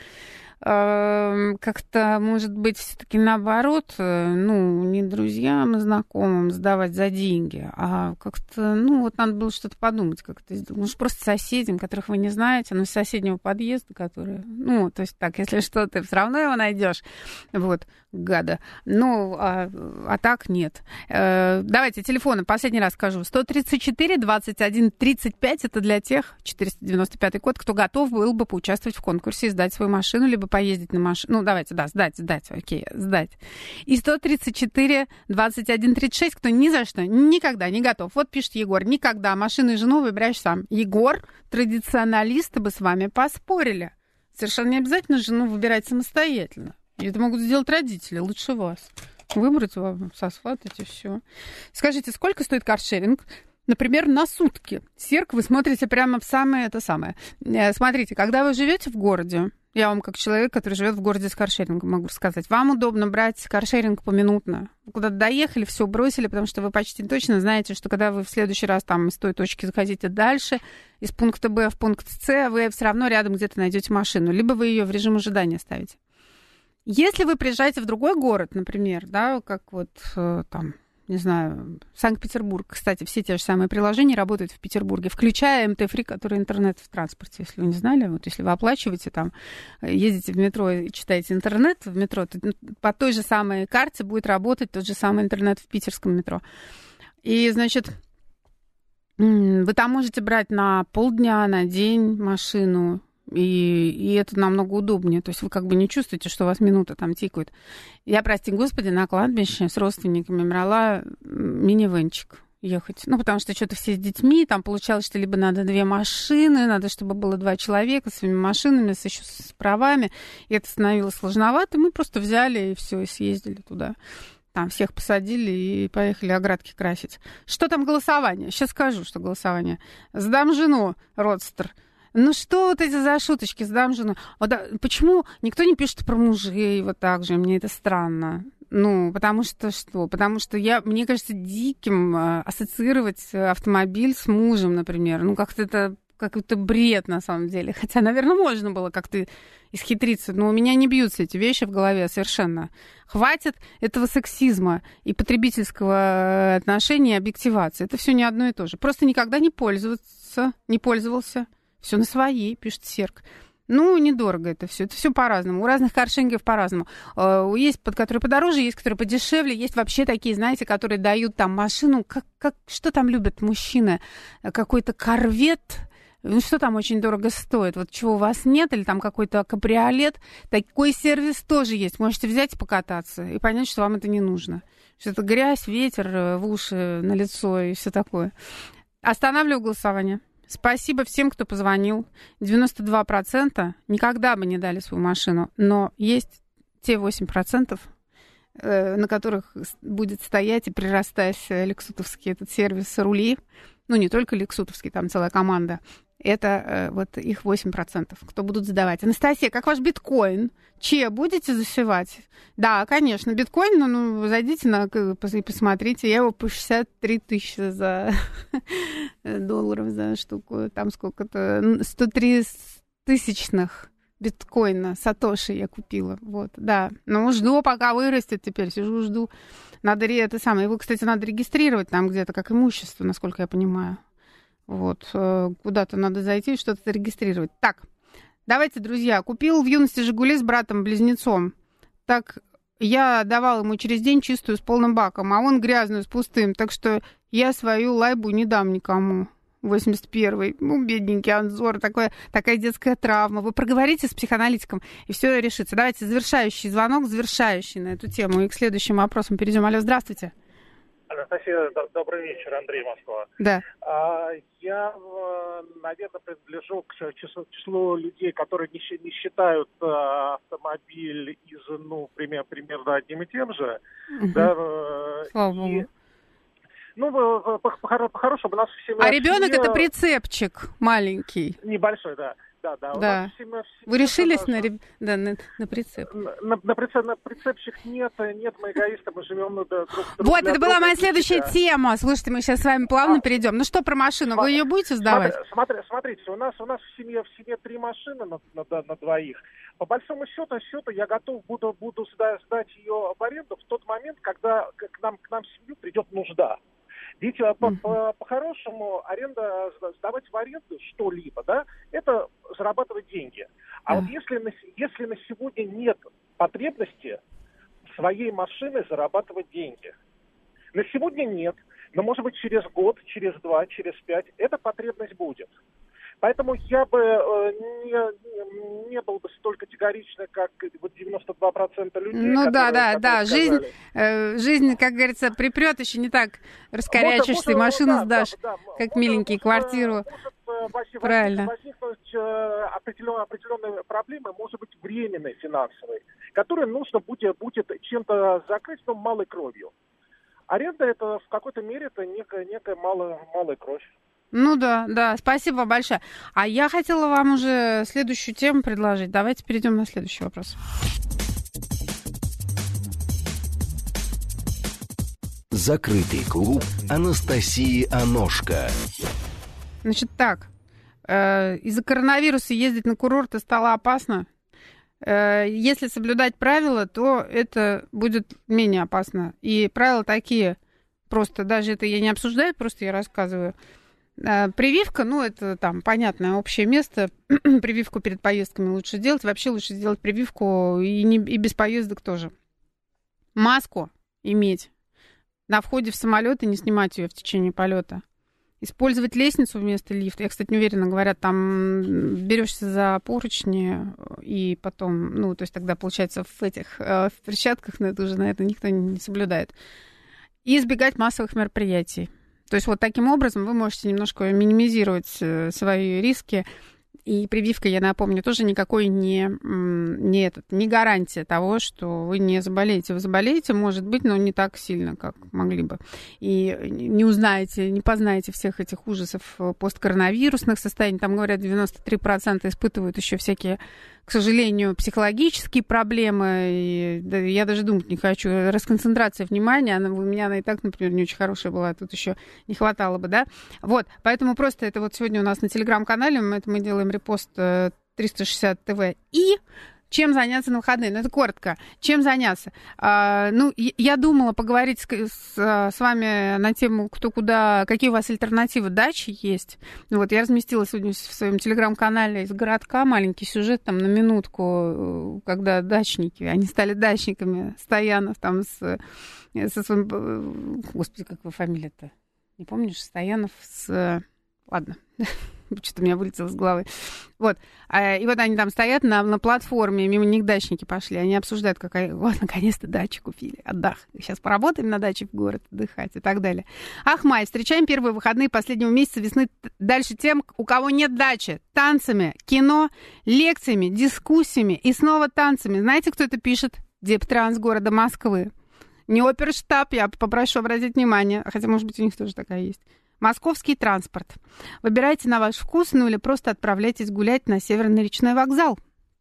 как-то, может быть, все-таки наоборот, ну, не друзьям и знакомым сдавать за деньги, а как-то, ну, вот надо было что-то подумать, как это сделать. Может, просто соседям, которых вы не знаете, но из соседнего подъезда, которые, ну, то есть так, если что, ты все равно его найдешь, вот, гада. Ну, а, а так нет. Давайте телефоны, последний раз скажу. сто тридцать четыре двадцать один тридцать пять, это для тех, четыреста девяносто пятый код, кто готов был бы поучаствовать в конкурсе и сдать свою машину, либо поездить на машине. Ну, давайте, да, сдать, сдать, окей, сдать. И сто тридцать четыре двадцать один тридцать шесть, кто ни за что, никогда не готов. Вот пишет Егор, никогда машину и жену выбираешь сам. Егор, традиционалисты бы с вами поспорили. Совершенно не обязательно жену выбирать самостоятельно. И это могут сделать родители, лучше вас. Выбрать вам, сосватать и все. Скажите, сколько стоит каршеринг? Например, на сутки. Серк, вы смотрите прямо в самое это самое. Смотрите, когда вы живете в городе, я вам как человек, который живет в городе с каршерингом, могу сказать, вам удобно брать каршеринг поминутно. Куда-то доехали, все бросили, потому что вы почти точно знаете, что когда вы в следующий раз там из той точки захотите дальше, из пункта Б в пункт С, вы все равно рядом где-то найдете машину, либо вы ее в режим ожидания ставите. Если вы приезжаете в другой город, например, да, как вот там, не знаю, Санкт-Петербург, кстати, все те же самые приложения работают в Петербурге, включая эм тэ Free, который интернет в транспорте, если вы не знали, вот если вы оплачиваете там, ездите в метро и читаете интернет в метро, то по той же самой карте будет работать тот же самый интернет в питерском метро. И, значит, вы там можете брать на полдня, на день машину, И, и это намного удобнее. То есть вы как бы не чувствуете, что у вас минута там тикает. Я, прости господи, на кладбище с родственниками брала минивенчик ехать. Ну, потому что что-то все с детьми. Там получалось, что либо надо две машины, надо, чтобы было два человека с своими машинами, с, еще с правами. И это становилось сложновато. Мы просто взяли и все, и съездили туда. Там всех посадили и поехали оградки красить. Что там голосование? Сейчас скажу, что голосование. Сдам жену, родстер. Ну что вот эти за шуточки, сдам жену? Вот, да, почему никто не пишет про мужей вот так же? Мне это странно. Ну, потому что что? Потому что я, мне кажется, диким ассоциировать автомобиль с мужем, например. Ну, как-то это какой-то бред на самом деле. Хотя, наверное, можно было как-то исхитриться, но у меня не бьются эти вещи в голове совершенно. Хватит этого сексизма и потребительского отношения, объективации. Это все не одно и то же. Просто никогда не пользоваться, не пользовался. Все на своей, пишет Серк. Ну, недорого это все. Это все по-разному. У разных каршерингов по-разному. Есть, под которые подороже, есть, которые подешевле. Есть вообще такие, знаете, которые дают там машину. Как, как, что там любят мужчины? Какой-то корвет. Ну, что там очень дорого стоит? Вот чего у вас нет? Или там какой-то кабриолет? Такой сервис тоже есть. Можете взять и покататься. И понять, что вам это не нужно. Что это грязь, ветер в уши, на лицо и все такое. Останавливаю голосование. Спасибо всем, кто позвонил. девяносто два процента никогда бы не дали свою машину, но есть те восемь процентов, на которых будет стоять и прирастать лексутовский этот сервис рули. Ну, не только лексутовский, там целая команда. Это вот их восемь процентов, кто будут сдавать. Анастасия, как ваш биткоин? Че, будете засевать? Да, конечно, биткоин, ну, ну зайдите на, и посмотрите. Я его по шестьдесят три тысячи за долларов за штуку. Там сколько-то, сто три тысячных биткоина, сатоши я купила. Вот, да. Ну, жду, пока вырастет теперь, сижу, жду. Надо это самое. Его, кстати, надо регистрировать там где-то как имущество, насколько я понимаю. Вот, куда-то надо зайти и что-то зарегистрировать. Так, давайте, друзья, купил в юности «Жигули» с братом-близнецом. Так я давала ему через день чистую с полным баком, а он грязную с пустым. Так что я свою лайбу не дам никому. восемьдесят первый. Ну, бедненький Анзор, такое, такая детская травма. Вы проговорите с психоаналитиком, и все решится. Давайте завершающий звонок, завершающий на эту тему. И к следующим вопросам перейдем. Алло, здравствуйте. Анастасия, добрый вечер, Андрей, Москва. Да. А, я, наверное, принадлежу к числу, числу людей, которые не, не считают а, автомобиль и жену пример, примерно одним и тем же. Угу. Да, Слава и, Богу. Ну, по-хорошему, у нас в семье... А ребенок семья... это прицепчик маленький. Небольшой, да. Да, да. да. Семья, Вы решились на, да, на, на прицеп? На, на, прицеп, на прицепчик нет, нет, мы эгоисты, мы живем на друг, друг Вот, это была моя следующая тема. Слушайте, мы сейчас с вами плавно а, перейдем. Ну что про машину, смотри, вы ее будете сдавать? Смотри, смотрите, у нас, у нас в семье, в семье три машины на, на, на двоих. По большому счету, счету я готов буду, буду сдать, сдать ее в аренду в тот момент, когда к нам, к нам в семью придет нужда. Ведь mm-hmm. по, по-хорошему аренда, сдавать в аренду что-либо, да, это зарабатывать деньги. А mm-hmm. вот если на, если на сегодня нет потребности своей машины зарабатывать деньги, на сегодня нет, но может быть через год, через два, через пять эта потребность будет. Поэтому я бы э, не, не был бы столь категорично, как вот девяносто два процента людей. Ну которые, да, да, которые да. Жизнь, э, жизнь, как говорится, припрет, еще не так раскорячишься, и машину да, сдашь, да, да, как может, миленький, может, квартиру. Может, Правильно. возникнуть определенные, определенные проблемы, может быть, временные, финансовые, которые нужно будет, будет чем-то закрыть, но малой кровью. Аренда это в какой-то мере это некая, некая малая, малая кровь. Ну да, да, спасибо большое. А я хотела вам уже следующую тему предложить. Давайте перейдем на следующий вопрос. Закрытый клуб Анастасии Аношко. Значит так, э, из-за коронавируса ездить на курорты стало опасно. Э, если соблюдать правила, то это будет менее опасно. И правила такие, просто даже это я не обсуждаю, просто я рассказываю. Прививка, ну, это там понятное общее место. Прививку перед поездками лучше сделать. Вообще лучше сделать прививку и, не, и без поездок тоже. Маску иметь на входе в самолет и не снимать ее в течение полета. Использовать лестницу вместо лифта. Я, кстати, не уверена, говорят, там берешься за поручни и потом, ну, то есть тогда, получается, в этих в перчатках, но это уже, на это никто не соблюдает. И избегать массовых мероприятий. То есть вот таким образом вы можете немножко минимизировать свои риски. И прививка, я напомню, тоже никакой не, не, этот, не гарантия того, что вы не заболеете. Вы заболеете, может быть, но не так сильно, как могли бы. И не узнаете, не познаете всех этих ужасов посткоронавирусных состояний. Там, говорят, девяносто три процента испытывают еще всякие, к сожалению, психологические проблемы. И, да, я даже думать не хочу. Расконцентрация внимания, она, у меня она и так, например, не очень хорошая была. Тут еще не хватало бы, да? Вот, поэтому просто это вот сегодня у нас на телеграм-канале, мы, это мы делаем репост триста шестьдесят ТВ. И чем заняться на выходные? Ну, это коротко. Чем заняться? А, ну, я думала поговорить с, с, с вами на тему, кто куда, какие у вас альтернативы дачи есть. Вот, я разместила сегодня в своем телеграм-канале из городка маленький сюжет там на минутку, когда дачники, они стали дачниками, Стоянов там с, со своим... Господи, как его фамилия-то? Не помнишь? Стоянов с... Ладно, что-то у меня вылетело с головы. Вот. И вот они там стоят на, на платформе, мимо них дачники пошли. Они обсуждают, какая... Вот, наконец-то дачу купили. Отдах. Сейчас поработаем на даче в город, отдыхать и так далее. Ах, май, встречаем первые выходные последнего месяца весны. Дальше тем, у кого нет дачи. Танцами, кино, лекциями, дискуссиями и снова танцами. Знаете, кто это пишет? Дептранс города Москвы. Не оперштаб, я попрошу обратить внимание. Хотя, может быть, у них тоже такая есть. Московский транспорт. Выбирайте на ваш вкус, ну или просто отправляйтесь гулять на Северный речной вокзал.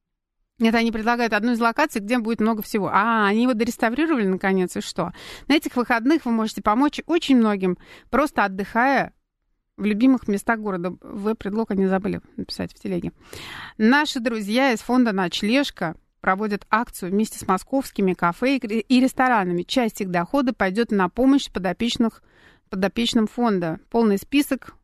Это они предлагают одну из локаций, где будет много всего. А, они его дореставрировали, наконец, и что? На этих выходных вы можете помочь очень многим, просто отдыхая в любимых местах города. Вы предлог они забыли написать в телеге. Наши друзья из фонда «Ночлежка» проводят акцию вместе с московскими кафе и ресторанами. Часть их дохода пойдет на помощь подопечных подопечным фонда. Полный список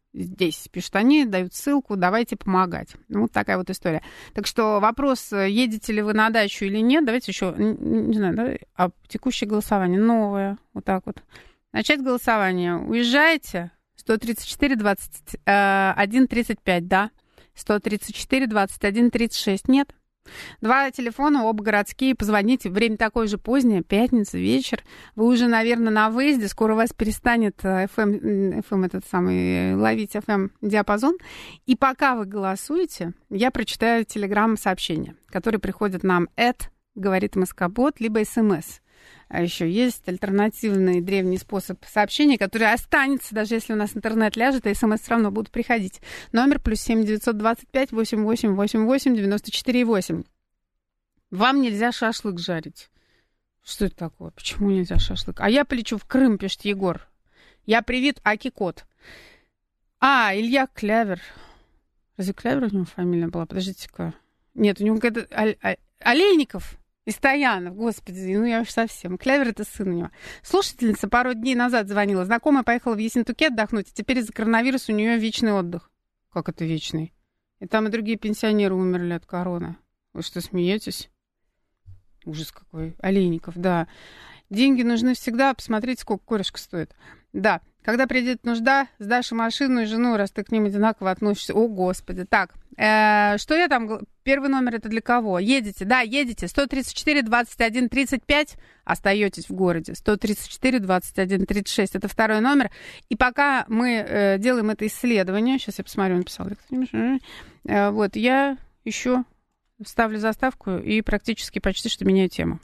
здесь. Пишут они, дают ссылку, давайте помогать. Ну, вот такая вот история. Так что вопрос, едете ли вы на дачу или нет, давайте еще, не знаю, да, а текущее голосование новое, вот так вот. Начать голосование. Уезжаете? сто тридцать четыре двадцать один тридцать пять, да. сто тридцать четыре двадцать один тридцать шесть, нет. Два телефона, оба городские, позвоните. Время такое же позднее, пятница, вечер. Вы уже, наверное, на выезде, скоро у вас перестанет эф эм, эф эм этот самый, ловить эф эм-диапазон. И пока вы голосуете, я прочитаю телеграм-сообщения, которые приходят нам at говорит МСК-бот, либо смс. А еще есть альтернативный древний способ сообщения, который останется, даже если у нас интернет ляжет, а смс все равно будут приходить. Номер плюс семь девятьсот двадцать пять восемьдесят восемь восемьдесят восемь девяносто четыре восемь. Вам нельзя шашлык жарить. Что это такое? Почему нельзя шашлык? А я полечу в Крым, пишет Егор. Я привит, аки кот. А, Илья Клявер. Разве Клявер у него фамилия была? Подождите-ка. Нет, у него какая-то... Олейников. И Стоянов, господи, ну я уж совсем. Клявер — это сын у него. Слушательница пару дней назад звонила. Знакомая поехала в Ессентуки отдохнуть, а теперь из-за коронавируса у нее вечный отдых. Как это вечный? И там и другие пенсионеры умерли от короны. Вы что, смеетесь? Ужас какой. Олейников, да. Деньги нужны всегда. Посмотрите, сколько корешка стоит. Да. Когда придет нужда, сдашь и машину, и жену, раз ты к ним одинаково относишься. О, господи. Так, э, что я там... Первый номер это для кого? Едете? Да, едете. сто тридцать четыре двадцать один тридцать пять. Остаетесь в городе. сто тридцать четыре двадцать один тридцать шесть. Это второй номер. И пока мы э, делаем это исследование... Сейчас я посмотрю, он писал. Э, вот, я еще ставлю заставку и практически почти что меняю тему.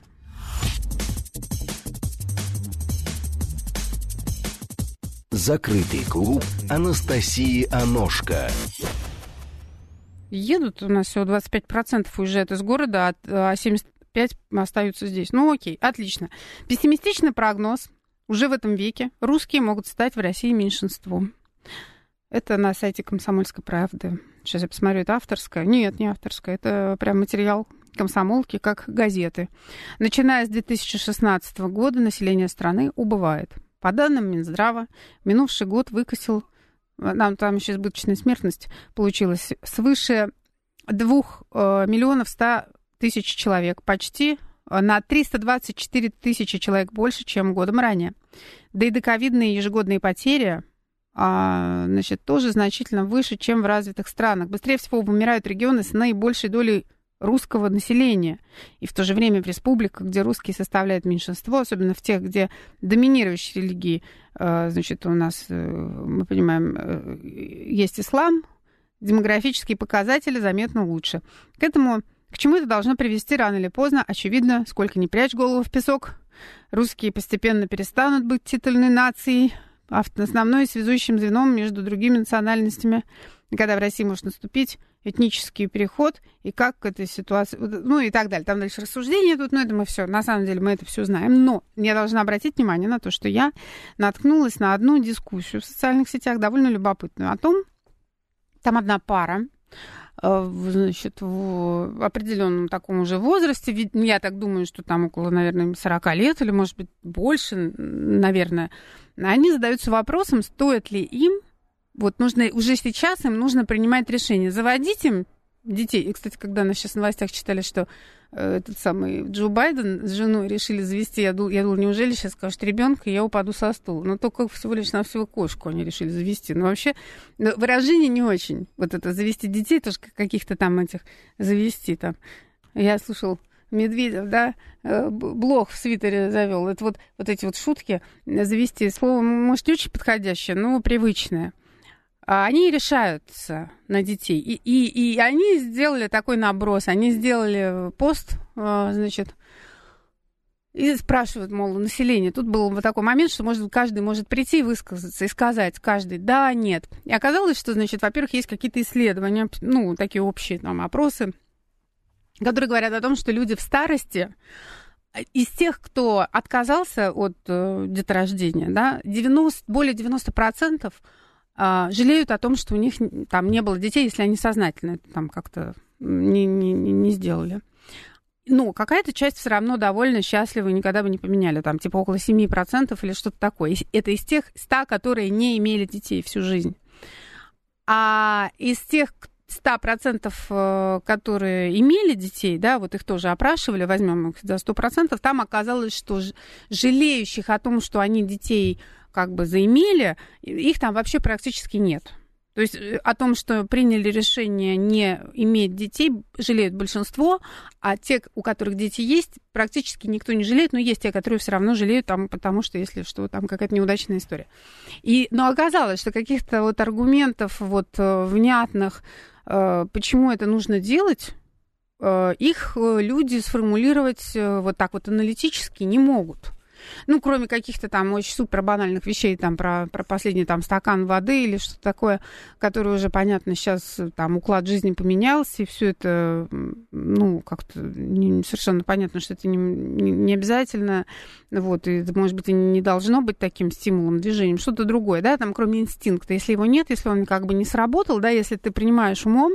Закрытый клуб Анастасии Аношко. Едут у нас всего двадцать пять процентов уезжают из города, а семьдесят пять процентов остаются здесь. Ну окей, отлично. Пессимистичный прогноз. Уже в этом веке русские могут стать в России меньшинством. Это на сайте «Комсомольской правды». Сейчас я посмотрю, это авторское? Нет, не авторское. Это прям материал комсомолки, как газеты. Начиная с две тысячи шестнадцатого года население страны убывает. По данным Минздрава, минувший год выкосил, нам там еще избыточная смертность получилась, свыше двух миллионов ста тысяч человек, почти на триста двадцать четыре тысячи человек больше, чем годом ранее. Да и доковидные ежегодные потери, значит, тоже значительно выше, чем в развитых странах. Быстрее всего умирают регионы с наибольшей долей русского населения. И в то же время в республиках, где русские составляют меньшинство, особенно в тех, где доминирующие религии, значит, у нас, мы понимаем, есть ислам, демографические показатели заметно лучше. К этому, к чему это должно привести рано или поздно, очевидно, сколько ни прячь голову в песок, русские постепенно перестанут быть титульной нацией, основной связующим звеном между другими национальностями, когда в России может наступить этнический переход, и как к этой ситуации, ну и так далее. Там дальше рассуждения тут, но это мы все, на самом деле мы это все знаем. Но я должна обратить внимание на то, что я наткнулась на одну дискуссию в социальных сетях, довольно любопытную, о том, там одна пара, значит, в определенном таком уже возрасте, я так думаю, что там около, наверное, сорок лет, или, может быть, больше, наверное, они задаются вопросом, стоит ли им, вот нужно, уже сейчас им нужно принимать решение, заводить им детей. И, кстати, когда нас сейчас в новостях читали, что э, этот самый Джо Байден с женой решили завести, я думала, я думала, неужели сейчас скажут ребенка, и я упаду со стула. Но только всего лишь на всего кошку они решили завести. Но вообще выражение не очень. Вот это завести детей, тоже каких-то там этих завести там. Я слушал Медведев, да, блог в Твиттере завел. Это вот, вот эти вот шутки завести. Слово, может, не очень подходящее, но привычное. Они решаются на детей. И, и, и они сделали такой наброс. Они сделали пост, значит, и спрашивают, мол, население. Тут был вот такой момент, что может, каждый может прийти и высказаться, и сказать, каждый, да, нет. И оказалось, что, значит, во-первых, есть какие-то исследования, ну, такие общие там опросы, которые говорят о том, что люди в старости, из тех, кто отказался от э, деторождения, да, девяносто, более девяносто процентов жалеют о том, что у них там не было детей, если они сознательно это там как-то не, не, не сделали. Ну, какая-то часть все равно довольно счастлива и никогда бы не поменяли. Там типа около семь процентов или что-то такое. Это из тех ста, которые не имели детей всю жизнь. А из тех ста процентов, которые имели детей, да, вот их тоже опрашивали, возьмем их за сто процентов, там оказалось, что жалеющих о том, что они детей как бы заимели, их там вообще практически нет. То есть о том, что приняли решение не иметь детей, жалеют большинство, а те, у которых дети есть, практически никто не жалеет, но есть те, которые все равно жалеют, там, потому что, если что, там какая-то неудачная история. И, но оказалось, что каких-то вот аргументов вот внятных, почему это нужно делать, их люди сформулировать вот так вот аналитически не могут. Ну, кроме каких-то там очень супер банальных вещей, там, про, про последний там стакан воды или что-то такое, которое уже, понятно, сейчас там уклад жизни поменялся, и все это, ну, как-то не, совершенно понятно, что это не, не, не обязательно, вот, и это, может быть, и не должно быть таким стимулом, движением, что-то другое, да, там, кроме инстинкта, если его нет, если он как бы не сработал, да, если ты принимаешь умом,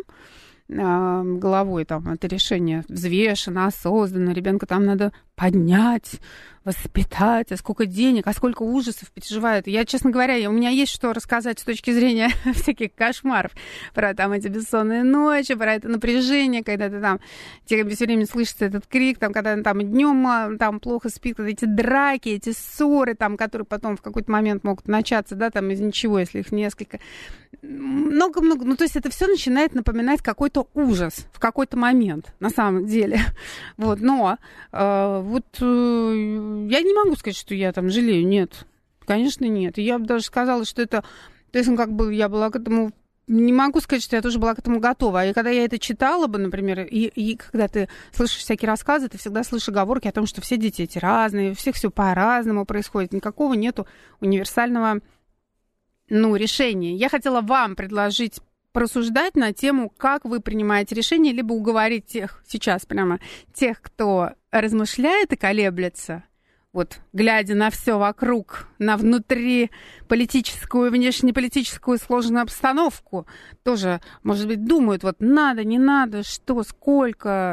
головой там это решение взвешенно, осознанно, ребенка там надо поднять, воспитать, а сколько денег, а сколько ужасов переживают. Я, честно говоря, я, у меня есть что рассказать с точки зрения всяких кошмаров про там эти бессонные ночи, про это напряжение, когда ты там, тебе все время слышится этот крик, там, когда там днем там плохо спит, когда эти драки, эти ссоры, там, которые потом в какой-то момент могут начаться, да, там из ничего, если их несколько. Много-много, ну, то есть это все начинает напоминать какой-то ужас в какой-то момент, на самом деле. Вот, но э, вот э, я не могу сказать, что я там жалею, нет, конечно, нет. И я бы даже сказала, что это, то есть, ну, как бы я была к этому, не могу сказать, что я тоже была к этому готова. И когда я это читала бы, например, и, и когда ты слышишь всякие рассказы, ты всегда слышишь оговорки о том, что все дети эти разные, у всех все по-разному происходит, никакого нету универсального, ну, решения. Я хотела вам предложить порассуждать на тему, как вы принимаете решения, либо уговорить тех, сейчас прямо, тех, кто размышляет и колеблется, вот, глядя на все вокруг, на внутриполитическую, внешнеполитическую сложную обстановку, тоже, может быть, думают, вот, надо, не надо, что, сколько,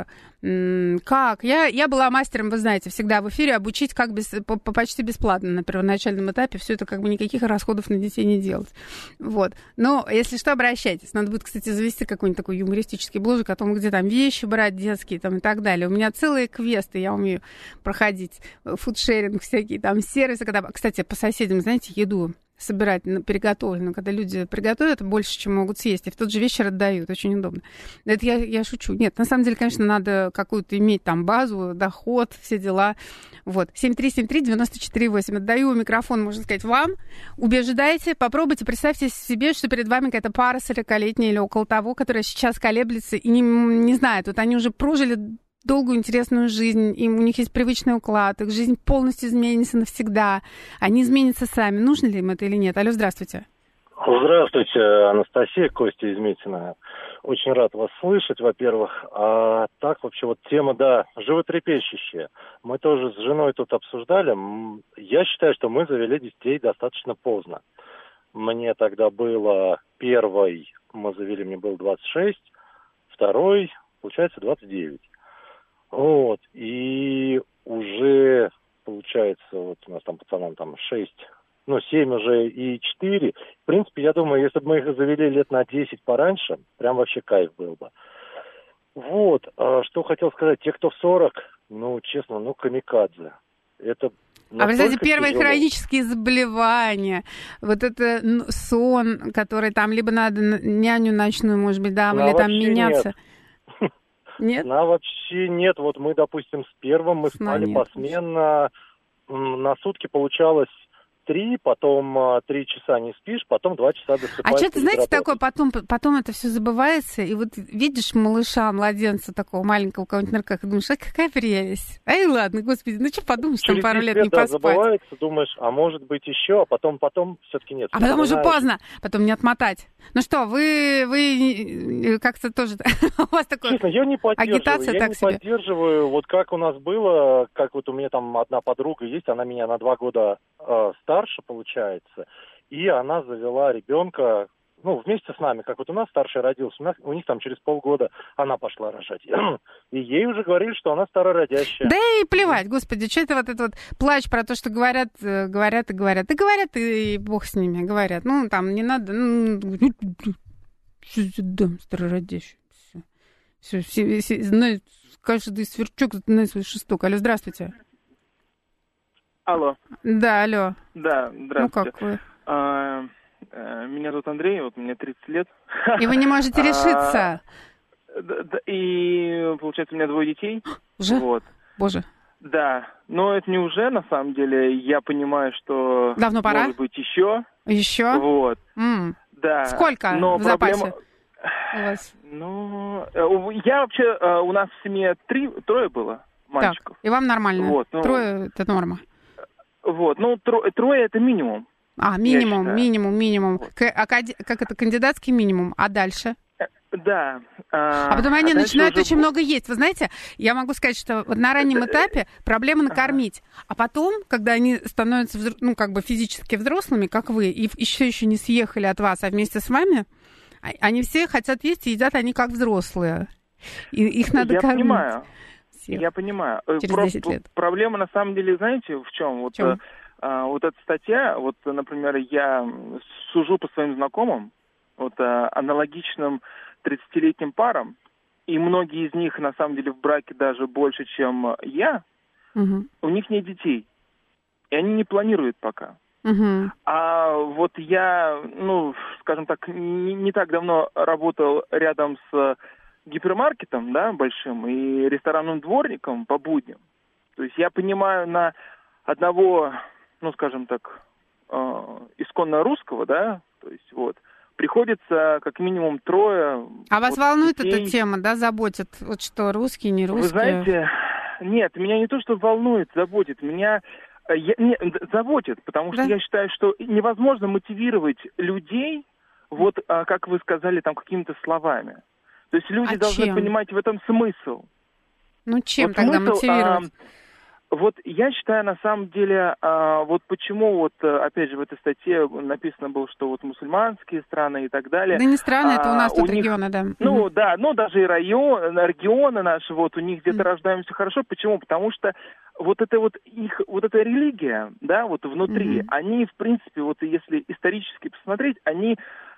как. Я, я была мастером, вы знаете, всегда в эфире обучить как без, по, по почти бесплатно на первоначальном этапе. Все это как бы никаких расходов на детей не делать. Вот. Но, если что, обращайтесь. Надо будет, кстати, завести какой-нибудь такой юмористический бложик о том, где там вещи брать детские там, и так далее. У меня целые квесты, я умею проходить. Фудшеринг, всякие там сервисы. Когда, кстати, по соседям, знаете, еду собирать приготовленную, когда люди приготовят больше, чем могут съесть, и в тот же вечер отдают. Очень удобно. Это я, я шучу. Нет, на самом деле, конечно, надо какую-то иметь там базу, доход, все дела. Вот. семь три семь три девять четыре восемь. Отдаю микрофон, можно сказать, вам. Убеждайте, попробуйте, представьте себе, что перед вами какая-то пара сорокалетняя или около того, которая сейчас колеблется и не, не знает. Вот они уже прожили долгую, интересную жизнь, им, у них есть привычный уклад, их жизнь полностью изменится навсегда. Они изменятся сами. Нужно ли им это или нет? Алло, здравствуйте. Здравствуйте, Анастасия, Костя из Митина. Очень рад вас слышать, во-первых. А так вообще вот тема, да, животрепещущая. Мы тоже с женой тут обсуждали. Я считаю, что мы завели детей достаточно поздно. Мне тогда было первый, мы завели, мне было двадцать шесть, второй, получается, двадцать девять. Вот, и уже, получается, вот у нас там пацанам там шесть, ну, семь уже и четыре. В принципе, я думаю, если бы мы их завели лет на десять пораньше, прям вообще кайф был бы. Вот, а что хотел сказать, те, кто в сорок, ну, честно, ну, камикадзе. Это а представьте, первые тяжело. Хронические заболевания, вот это сон, который там либо надо няню ночную, может быть, да, ну, или там меняться. Нет. Нет? Сна вообще нет. Вот мы, допустим, с первым мы Сна спали нет. посменно. На сутки получалось три, потом три часа не спишь, потом два часа досыпаешь. А что-то, знаете, такое, потом, потом это все забывается, и вот видишь малыша, младенца такого маленького, у кого-нибудь на руках, и думаешь, а какая прелесть. Ай, ладно, господи, ну что подумаешь, там пару лет не да, поспать. забывается, думаешь, а может быть еще, а потом, потом все-таки нет. А потом уже поздно, потом не отмотать. Ну что, вы, вы как-то тоже, у вас такое, честно, я не поддерживаю, агитация я так не себе. поддерживаю, вот как у нас было, как вот у меня там одна подруга есть, она меня на два года э, старше, получается, и она завела ребенка, ну, вместе с нами, как вот у нас старший родился, у, нас, у них там через полгода она пошла рожать. И ей уже говорили, что она старородящая. Да и плевать, господи, что это вот этот вот плач про то, что говорят, говорят и говорят. И говорят, и бог с ними, говорят. Ну, там, не надо... Ну, дом старородящий. Все. Все, все, все знают, каждый сверчок знает свой шесток. Алло, здравствуйте. Алло. Да, алло. Да, здравствуйте. Ну, как вы? А, меня зовут Андрей, вот мне тридцать лет. И вы не можете решиться. И, получается, у меня двое детей. Уже? Вот. Боже. Да, но это не уже, на самом деле. Я понимаю, что... Давно пора? Может быть, еще. Еще? Вот. М. Да. Сколько но в проблема... запасе у вас? Ну, я вообще... У нас в семье три, трое было мальчиков. Так, и вам нормально? Вот, ну... Трое — это норма? Вот, ну, трое, трое это минимум. А, минимум, минимум, минимум. Вот. К- а, как это, кандидатский минимум. А дальше? Да. А, а потом они а начинают уже... очень много есть. Вы знаете, я могу сказать, что вот на раннем этапе проблема накормить. А потом, когда они становятся, взро... ну, как бы физически взрослыми, как вы, и еще еще не съехали от вас, а вместе с вами, они все хотят есть и едят они как взрослые. И их надо я кормить. Понимаю. Всех. Я понимаю. Через Про... десять лет. Проблема, на самом деле, знаете, в чем? Вот, в чем? А, вот эта статья, вот, например, я сужу по своим знакомым, вот, а, аналогичным тридцатилетним парам, и многие из них, на самом деле, в браке даже больше, чем я, угу. у них нет детей. И они не планируют пока. Угу. А вот я, ну, скажем так, не, не так давно работал рядом с гипермаркетом, да, большим, и ресторанным дворником по будням. То есть я понимаю на одного, ну, скажем так, э, исконно русского, да, то есть вот, приходится как минимум трое. А вот вас волнует детей. эта тема, да, заботит? Вот что, русские, не русские? Вы знаете, нет, меня не то, что волнует, заботит, меня я, не, заботит, потому что да? я считаю, что невозможно мотивировать людей, вот, а, как вы сказали, там, какими-то словами. То есть люди а должны чем? понимать в этом смысл. Ну, чем вот тогда смысл, мотивировать? А, вот я считаю, на самом деле, а, вот почему, вот, опять же, в этой статье написано было, что вот мусульманские страны и так далее. Да не страны, а, это у нас тут у регионы, них, да. Ну, угу. да, ну, даже и район, регионы наши, вот, у них где-то угу. рождаемся хорошо. Почему? Потому что вот это вот их, вот эта религия, да, вот внутри, угу. они, в принципе, вот если исторически посмотреть, они...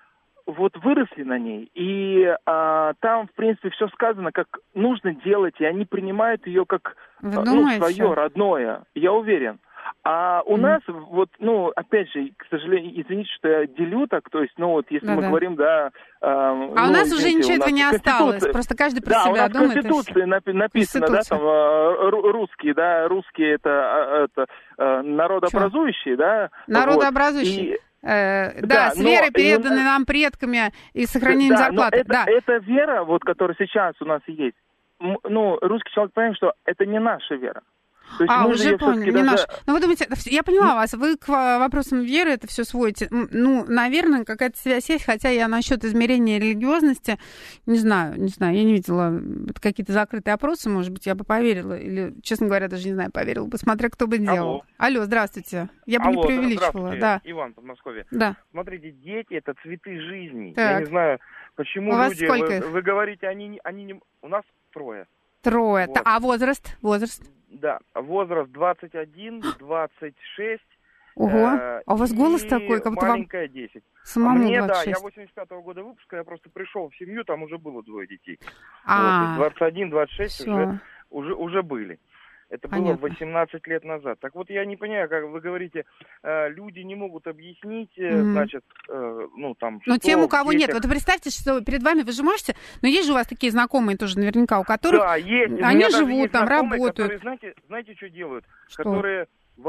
вот выросли на ней, и а, там, в принципе, все сказано, как нужно делать, и они принимают ее как ну, свое родное, я уверен. А у mm. нас, вот, ну, опять же, к сожалению, извините, что я делю так, то есть, ну, вот, если да, мы да. говорим, да... Э, а ну, у нас извините, уже ничего этого не осталось, просто каждый про да, себя думает. Да, у нас в Конституции напи- написано, Конституция. да, там, русские, да, русские это, это народообразующие, да. Народообразующие. Вот, Э, да, да, с верой, переданной нам предками и сохранением да, зарплаты. Это, да, это вера, вот, которая сейчас у нас есть. Ну, русский человек понимает, что это не наша вера. То есть а, уже понял, не даже... наш. Ну, вы думаете, я поняла вас, вы к вопросам веры это все сводите. Ну, наверное, какая-то связь есть, хотя я насчет измерения религиозности, не знаю, не знаю, я не видела какие-то закрытые опросы, может быть, я бы поверила, или, честно говоря, даже не знаю, поверила бы, смотря кто бы делал. Алло, Алло здравствуйте. Я бы Алло, не преувеличивала. Да. Иван, Подмосковье. Да. Смотрите, дети — это цветы жизни. Так. Я не знаю, почему у вас люди... сколько Вы, их? вы говорите, они, они не... У нас трое. Трое. Вот. А возраст? Возраст? Да, возраст двадцать один, двадцать шесть. Ого, э, а у вас голос такой, как будто маленькая вам... десять. Самому Мне, двадцать шесть. да, я восемьдесят пятого года выпуска, я просто пришел в семью, там уже было двое детей. А, вот, двадцать один, двадцать шесть уже, уже, уже были. Это Понятно. было восемнадцать лет назад. Так вот, я не понимаю, как вы говорите, э, люди не могут объяснить, э, mm-hmm. значит, э, ну, там... Но тем, у кого детях... нет. Вот представьте, что перед вами вы же можете... Но есть же у вас такие знакомые тоже наверняка, у которых... Да, есть. Они живут там, работают. Которые, знаете, знаете, что делают? Что? Которые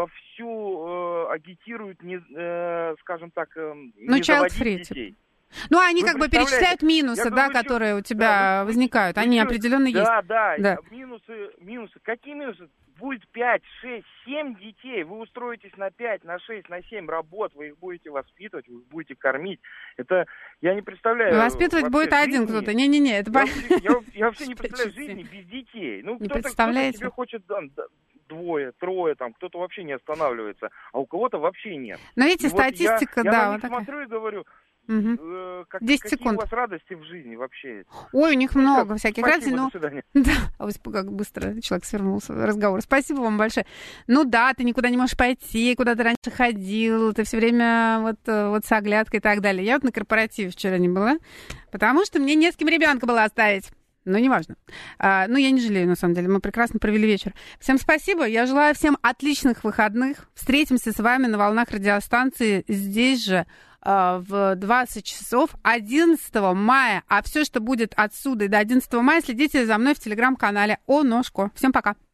вовсю э, агитируют, не, э, скажем так, э, ну, не заводить детей. Ну, они Вы как бы перечисляют минусы, да, думаю, которые у тебя да, возникают. Они вы, определенно есть. Да, да, да. Минусы, минусы. Какие минусы? Будет пять, шесть, семь детей. Вы устроитесь на пять, на шесть, на семь работ. Вы их будете воспитывать, вы их будете кормить. Это я не представляю. Воспитывать будет жизни. один кто-то. Не-не-не. Это... Я, я, я вообще не представляю жизни без детей. Ну, не кто-то, представляете? кто-то себе хочет... Да, двое, трое, там, кто-то вообще не останавливается, а у кого-то вообще нет. Но видите, и статистика, вот я, да. Я на вот них смотрю и говорю, Угу. Э, как, десять какие секунд. у вас радости в жизни вообще? Ой, у них ну, много как, всяких спасибо, радостей. Но... До свидания. Да, ой, как быстро человек свернулся в разговор. Спасибо вам большое. Ну да, ты никуда не можешь пойти, куда ты раньше ходил, ты все время вот, вот с оглядкой и так далее. Я вот на корпоративе вчера не была, потому что мне не с кем ребенка было оставить. Ну, неважно. А, ну, я не жалею, на самом деле. Мы прекрасно провели вечер. Всем спасибо. Я желаю всем отличных выходных. Встретимся с вами на волнах радиостанции здесь же а, в двадцать часов одиннадцатого мая. А все, что будет отсюда и до одиннадцатого мая, следите за мной в телеграм-канале О Ножко. Всем пока.